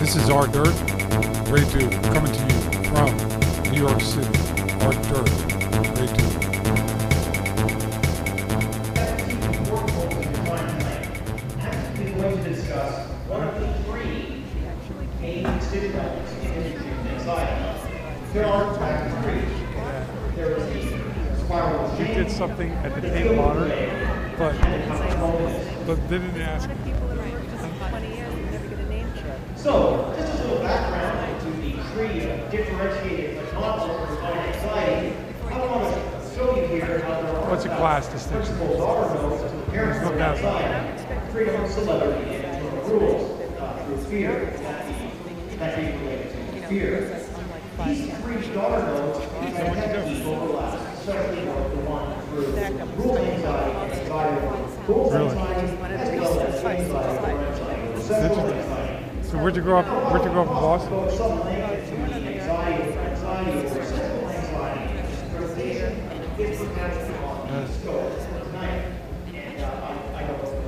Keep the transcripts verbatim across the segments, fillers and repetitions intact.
This is Art Dirt, Ray Dude, coming to you from New York City. Art Dirt, Ray Dude. We're going to discuss one of the three main stimulants in anxiety. There are in fact three. There is the spiral You chain. did something at the Tate Modern, but, but they didn't ask me. So, just a little background into the tree of differentiated but non-alternative anxiety. I want to show you here how there are What's a class distinction? principles are known to parents of anxiety, freedom, celebrity, and internal rules uh, through fear. That be, that be related to fear. These three star nodes identically overlap, especially the one through rule anxiety, anxiety over goals anxiety, as well as anxiety over anxiety over sexual anxiety. So where'd you grow up? Where'd you grow up in Boston? Some related to the anxiety over anxiety over sexual anxiety. Presentation is potentially on the scope tonight. And uh, I, I don't know.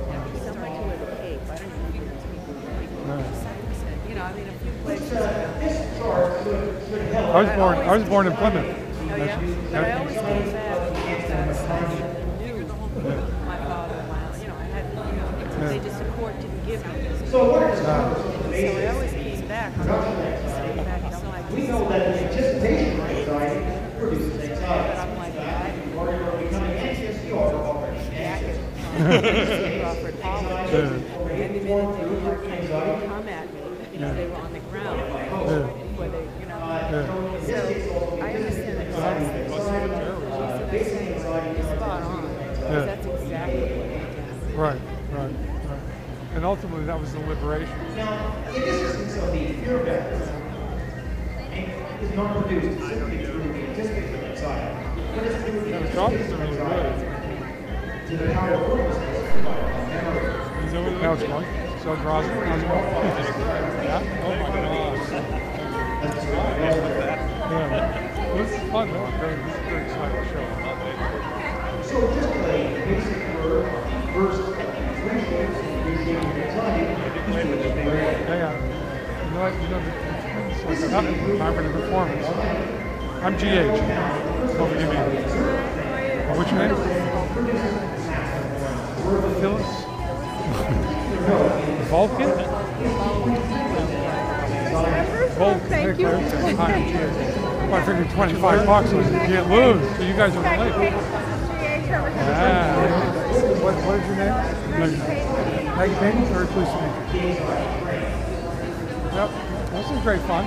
You know, I mean, a few places. Uh, this chart should, should help. I was born. I was born in Plymouth. Oh, yeah? But I always came back because I knew my father, my, you know, I had, you know, religious support didn't give me this. So what is So I always came back. I always came back inside. we know that the anticipation of anxiety produces But anxiety. I'm like, In fact, I if you worry about becoming anxious, you are already anxious. Crawford Hall. And the minute they were anxiety come at me, you know, they were on the ground. Where they, you know. So I understand that basic anxiety is spot on. Yeah. That's exactly what it is. Right, right, right. And ultimately, that was the liberation. Now, in this instance of the fear vector, is not produced simply through the anticipation of anxiety, but it's through the Yeah, the job is anticipation of really anxiety to the power of purposelessness by memory. Is that what now it's going? So Drosnin, how's it going? Yeah? Oh my gosh. Yeah. This is fun though. Very, this is a very exciting show. So just a basic word of the first three shapes of appreciating anxiety. Yeah, yeah. You know what? You know, the, it's like another time for the performance. I'm G H. What would you mean? What's your name? Phyllis? Vulcan? Vulcan. Thank you. Hi, I'm G H. Well, I figured twenty-five bucks, so you can't lose. So you guys are related. Yeah. What, what is your name? Maggie Payne. Very pleased to meet you. Yep. This is great fun.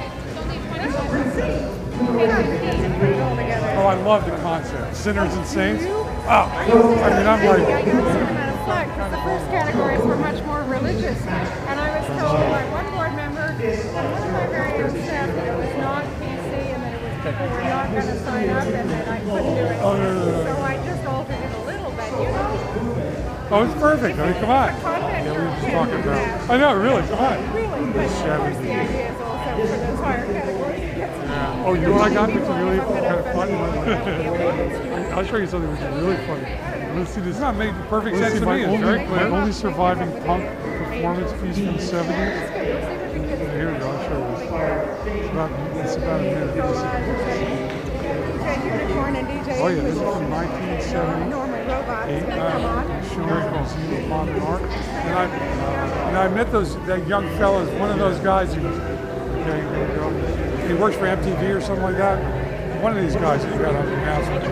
Oh, I love the concept. Sinners and saints. Oh, I mean, I'm like. I got some kind of flack because the first categories were much more religious. And I was told by one board member and one of my very young staff that it was not P C and that it was people were not going to sign up and that I couldn't do it. Oh, no, no, no. So I just altered it a little bit, you know. Oh, it's perfect. I mean, come on. The content Yeah, we were just you're talking okay about. with I know, really. Come on. Really, but of course the idea is also for those higher categories to get some. Yeah. Oh, you know what I got, which is really kind of fun? I'll show you something which is really funny. Let's see, this not made perfect sense to me. It's very clear. My only surviving punk performance piece from the seventies. Here we go. I'll show you this. It's about, it's about a minute. Unicorn and D J. Oh yeah, this is from nineteen seventy-eight. Normal robots Uh, come on. Schumer called Zero Bomb and Art. And I, and I met those that young fellas. One of those guys who, you know, he works for M T V or something like that. One of these guys who got on the announcement.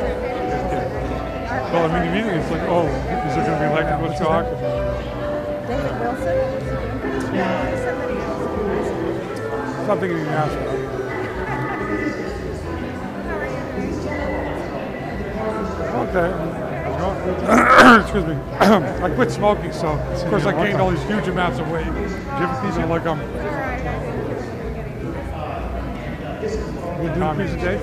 Well, I mean, immediately it's like, oh, is there going to be electrical talk? David Wilson? Yeah. Somebody else. Something in the announcement. Okay. Excuse me. I quit smoking, so of course I gained all these huge amounts of weight. Do you have a piece of like um? You do a piece a day?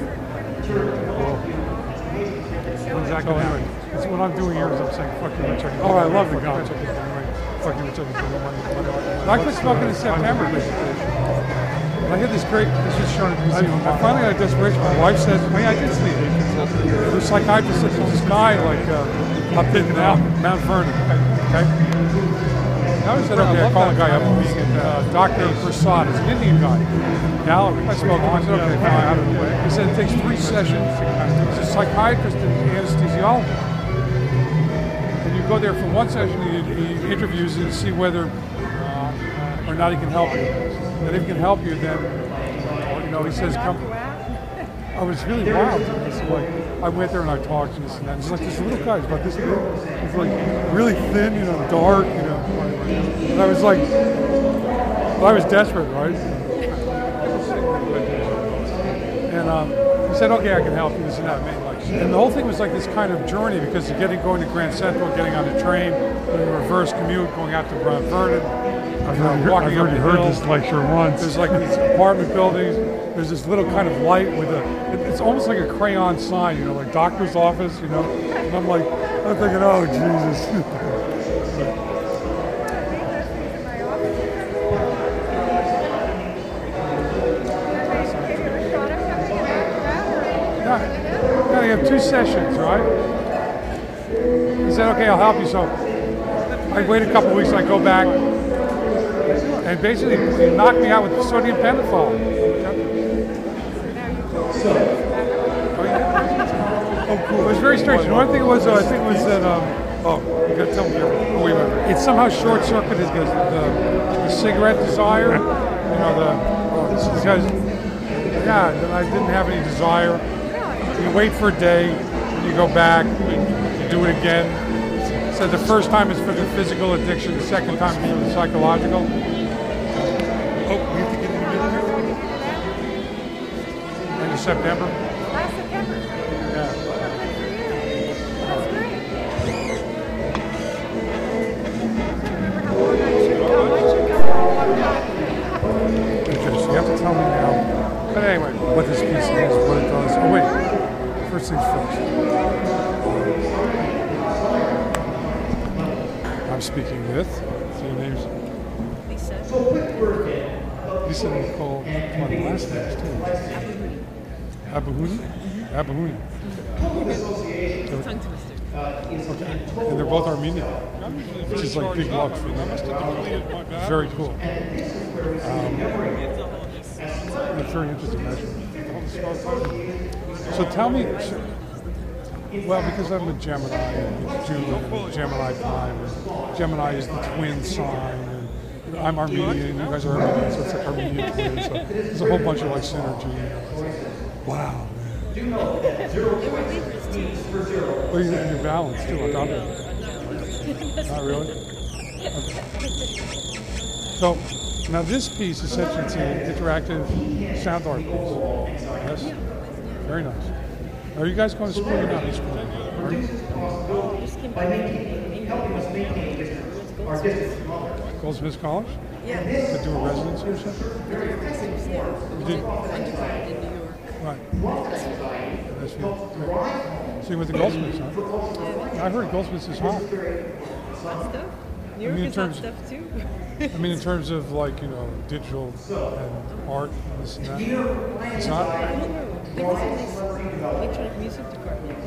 When's that going on? It's what I'm doing here is I'm saying fuck you, Rich. Oh, I love the gun. Fuck you, Rich. I quit smoking in September. I had this great, this was shown at the museum. I finally got a desperation. My wife said, hey, I did see it. The psychiatrist said, there's this guy like uh, up in Mount, Mount Vernon. Okay? I said, okay, I call the guy up, uh, Doctor Prasad, he's an Indian guy. Gallery. I spoke to him, I said, okay, fine, out of the way. He said it takes three sessions. He's a psychiatrist and anesthesiologist. And you go there for one session, he, he interviews you to see whether uh, or not he can help you. And if he can help you, then, you know, he says, come. I was really wild. It's like, I went there and I talked to this and that. He's like this little guy, he's about this big. He's like really thin, you know, dark, you know. And I was like, well, I was desperate, right? And um, he said, okay, I can help you, this and that. And the whole thing was like this kind of journey because you're getting, going to Grand Central, getting on the train, doing a reverse commute, going out to Mount Vernon. I've already, walking I've already heard hill. This lecture once. There's like these apartment buildings. There's this little kind of light with a, it, it's almost like a crayon sign, you know, like doctor's office, you know. And I'm like, I'm thinking, oh, Jesus. Yeah, you have two sessions, right? He said, okay, I'll help you. So I wait a couple of weeks, I go back, and basically he knocked me out with sodium pentothal. Oh, cool. It was very strange. And one thing was, uh, I think it was that, um, oh, you gotta tell me, oh, wait a minute. It somehow short-circuited the, the, the cigarette desire. You know, the, oh, this is because, yeah, then I didn't have any desire. You wait for a day, you go back, you do it again. So the first time is for the physical addiction, the second time is for the psychological. Oh, we have to get in the middle here? End of September? Last September. Yeah. That's great. Remember how long I should go? I should go for a long time. Okay, so you have to tell me now. But anyway, what this piece is, what it does. Oh, wait. First things first. I'm speaking with, so your name's Lisa. Lisa Nicole. Come on, the last names too. Abahuni? Abahuni. Tongue twister. Okay. And they're both Armenian, which is like big luck for them. Very cool. Um, it's very interesting measurement. So tell me, so, well, because I'm a Gemini, and it's June, and Gemini time, and Gemini is the twin sign, and I'm Armenian, you guys are Armenian, so it's like Armenian twin, so there's a whole bunch of like synergy. Wow, man. Well, you're, you're balanced too, like I'm not really? Okay. So, now this piece is essentially an interactive sound art piece. Yes? Very nice. Are you guys going to school or not? School? Are you? Goldsmiths College? Yeah. To do a residency or something? You did? Undergrad in New York. Right. That's good. So you went to Goldsmiths, huh? I heard Goldsmiths is hot. Hot stuff? New York I mean, in is hot terms, stuff too. I mean, in terms of like, you know, digital and art and this and that. It's not? I don't know. I think it's a nice electronic music department.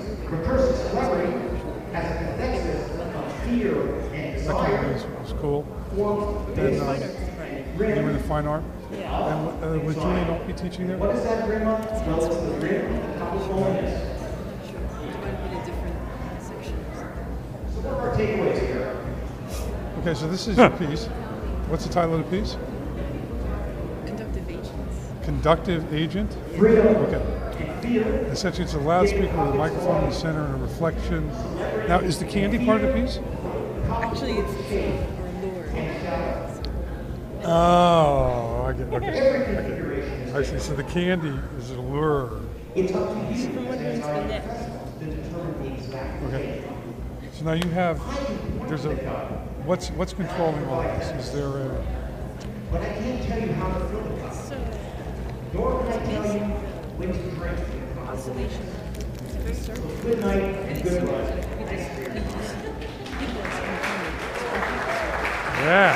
That kind of was, was cool. Then um, you were in the fine art. Yeah. And uh, was Julian Opie teaching there? Quite a bit of different sections. Okay, so this is your piece. What's the title of the piece? Conductive agents. Conductive agent? Okay. Essentially, it's a loudspeaker with a microphone in the center and a reflection. Now, is the candy part of the piece? Actually, it's a lure. Oh, I get it. Okay. Okay. I see. So the candy is a lure. From one room to the next. Okay. So now you have, there's a, what's what's controlling all this? Is there a... So, it's basic oscillation. It's a very circle. Good night and good luck. Yeah.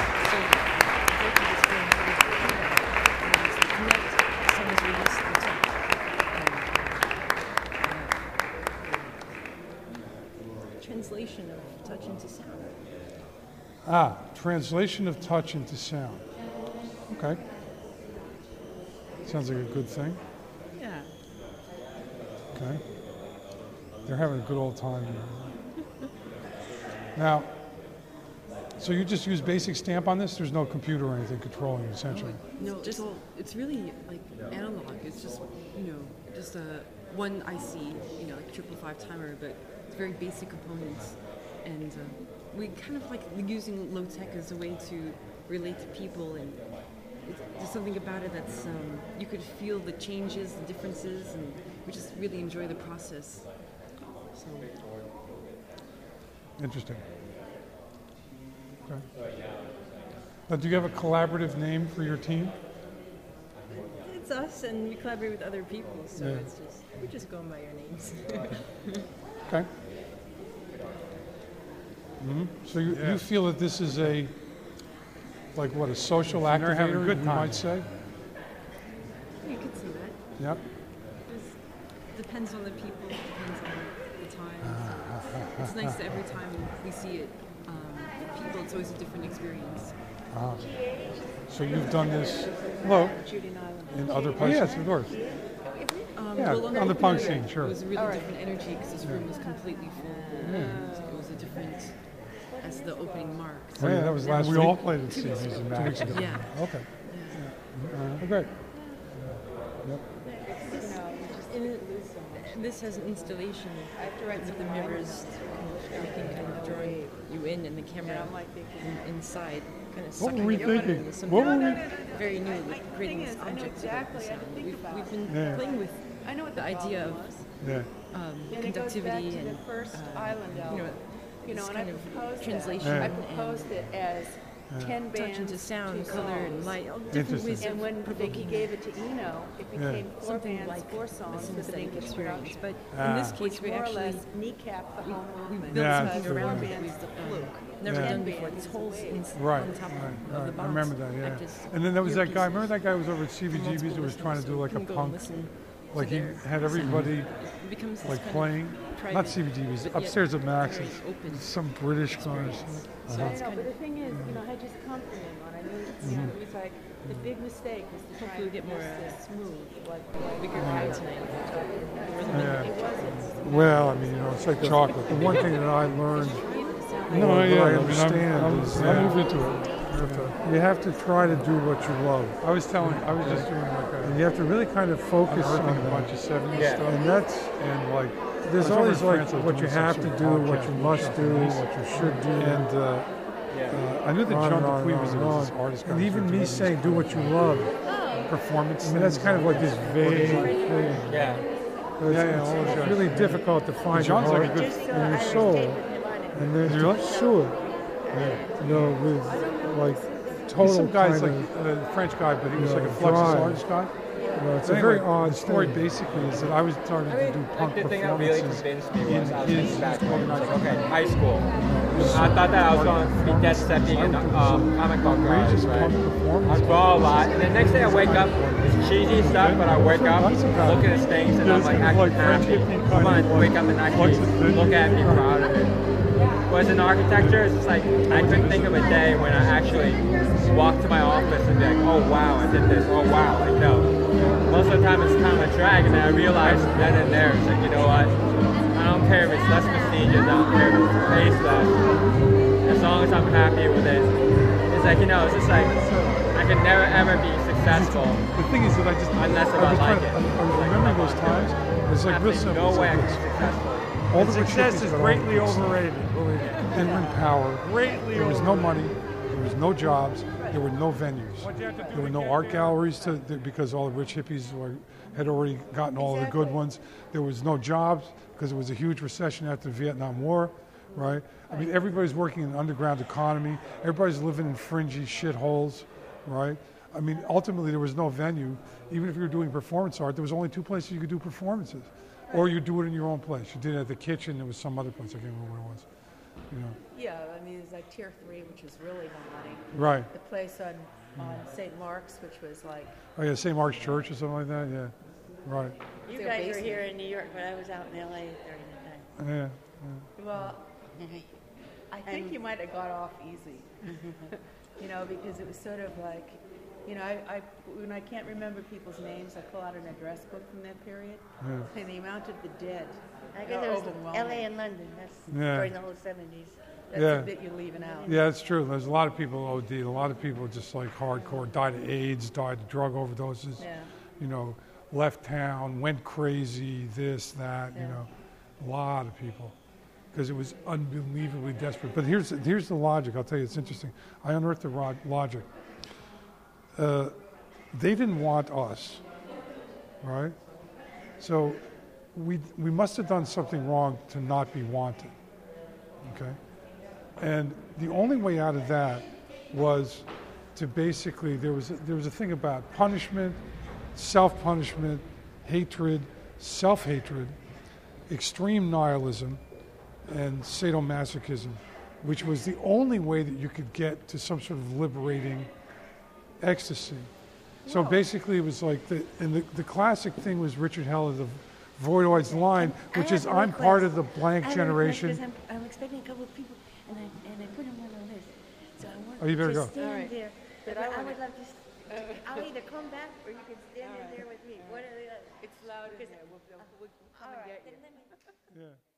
Translation of touch into sound. Ah, translation of touch into sound. Okay. Sounds like a good thing. Yeah. Okay. They're having a good old time here. Now, so you just use basic stamp on this? There's no computer or anything controlling it, essentially? No, just it's really like analog. It's just, you know, just a one I C, you know, like triple five timer, but it's very basic components. And uh, we kind of like using low tech as a way to relate to people, and it's, there's something about it that's um, you could feel the changes, the differences, and we just really enjoy the process. So. Interesting. Okay. Now, do you have a collaborative name for your team? It's us, and we collaborate with other people, so Yeah. it's just we're just going by our names. Okay. Mm-hmm. So you, Yeah. you feel that this is a, like what, a social And they're having a activator, good you time. might say? You could see that. Yep. Just depends on the people, depends on the time. It's nice that every time we see it, um, with people, it's always a different experience. Uh, so you've done this, hello, Judy and Island. in other Oh, places? yes, of course. Um, Yeah, well, on the open punk air, scene, sure. It was a really different energy because this room was completely full. It was a different, as the opening marked. Oh, yeah, that was last we week. all played at C B's and Two weeks Max. ago. Yeah. Okay. Uh, great. Yep. And it, this has an installation with the mirrors, everything kind of drawing you in, and the camera in, inside, kind of What sucking were we you in. thinking? There's What something were we? very new, like creating Thing this is, I know object exactly, I sound. didn't think We've, about we've been Yeah. playing with I know what the, the idea problem of was. Yeah. um, And it goes back conductivity to the and first uh, island you album. know, You know, this and I kind of proposed translation that. I and proposed it as ten touch bands, into sound, two color, and songs. light, all different Interesting. ways And of when Vicky provoking gave it to Eno, it became four something bands, like four a songs with an synesthetic English experience. production. But Ah. in this Which case, we more or actually less kneecapped the whole we movement. built Yeah, something absolutely. around Four it bands with to uh, fluke. never Yeah. done before. This whole in, Right, on top right, of, of right. the box. I remember that, yeah. Like this And then there was that guy, earpiece remember that guy who was over at C B G B's multiple who was trying to do like a listeners. You can go and punk, listen like to he their had everybody It becomes this like kind of playing, private, not C B G B's, but yet upstairs at Max's, very open some British guys. So I it's know, kind but the of thing is, you know, I had just come from him, and I knew, you know, it was like, the big mistake was to try Hopefully and get more, make this uh, smooth, like, like bigger crowd tonight. Yeah. it wasn't. Well, I mean, you know, it's like chocolate. The one thing that I learned, No, Well, yeah, what I I mean, understand I'm, is I'm, that- I'm moved into it. You have to- you have to try to do what you love. I was telling, I was just doing like And a, you have to really kind of focus on unearthing a that. bunch of seventies Yeah. stuff. And that's, And like, there's I was over always in like France, I was what you doing some have to sort of do, what podcast you with must Jeff do, Reese. what you should do. and uh, Uh, I knew that on John and on Dupuy and was, on was this and on. artist guy. And who even was me doing saying these do what you love, performance. I mean, that's kind of like this vague thing. Yeah. So it's, Yeah, yeah, it's, all those it's guys. really difficult to find your John's like a heart good- and your soul. And there's Really? sure, you know, with like He's total some guy's kind like of, a French guy, but he was you like a know, Fluxus drive. artist guy. you know, it's But a very anyway, odd the story thing. basically is that I was starting I to mean, do punk like the thing that really performances convinced me in was I was his thinking back when I was like, organized okay, high school. I thought that I was going to be dead set being in um, comic book outrageous guys, right? punk performance. I draw a lot, and the next day I wake up, it's cheesy stuff, but I wake up, look at his things, and I'm like actually happy. I'm going to wake up and actually look at it and be proud of it. Whereas in architecture, it's just like, I couldn't think of a day when I actually walked to my office and be like, oh wow, I did this, oh wow, like no. Most of the time it's kind of a drag, and then I realized then and there, it's like, you know what, I don't care if it's less prestigious, I don't care if it pays less, as long as I'm happy with it. It's like, you know, it's just like, I could never ever be successful. The thing is that I just, Unless if I was I trying like to, it. I, I was Like, remembering come those on, times. It's like real Absolutely simple. no It's way I like could this. be successful. All the Success rich hippies is got all greatly the good stuff. overrated, believe me. They were in power. Greatly There was no overrated. money. There was no jobs. There were no venues. What you have to do There were to no get art there- galleries to, because all the rich hippies were, had already gotten all the good ones. There was no jobs because it was a huge recession after the Vietnam War, right? I mean, everybody's working in an underground economy. Everybody's living in fringy shitholes, right? I mean, ultimately, there was no venue. Even if you were doing performance art, there was only two places you could do performances. Or you do it in your own place. You did it at the kitchen. There was some other place. I can't remember what it was. You know, Yeah, I mean, it's like tier three, which is really no money. right. The place on, on Saint Mark's, which was like, Oh yeah, Saint Mark's Church or something like that. Yeah, right. You Their guys were basement. here in New York, but I was out in L A during Yeah. well, the day. I think you might have got off easy. You know, because it was sort of like, you know, I, I when I can't remember people's names, I pull out an address book from that period, Yeah. and the amount of the dead. I guess are it was overwhelming. L A and London. That's Yeah. during the whole seventies. That's Yeah. a bit you're leaving out. Yeah, it's true. There's a lot of people O D'd. A lot of people just like hardcore died of AIDS, died of drug overdoses. Yeah. You know, left town, went crazy, this, that. You Yeah. know, a lot of people because it was unbelievably desperate. But here's here's the logic. I'll tell you, it's interesting. I unearthed the ro- logic. Uh, they didn't want us, right? So we we must have done something wrong to not be wanted. Okay. And the only way out of that was to basically, there was a, there was a thing about punishment, self-punishment, hatred, self-hatred, extreme nihilism, and sadomasochism, which was the only way that you could get to some sort of liberating ecstasy. So basically it was like, the, and the, the classic thing was Richard Heller, the Voidoid's line, I which have is, a I'm request. part of the I blank have a generation. request 'cause I'm, I'm expecting a couple of people, and I and I put them on the list. So I want Oh, you better to go. stand All right. there. But But I I, wanna- would love to. s- I'll either come back or you can stand in there with me. What are the other? It's loud in Because- there. We'll, we'll, we'll come All and right, get you. then let me. Yeah.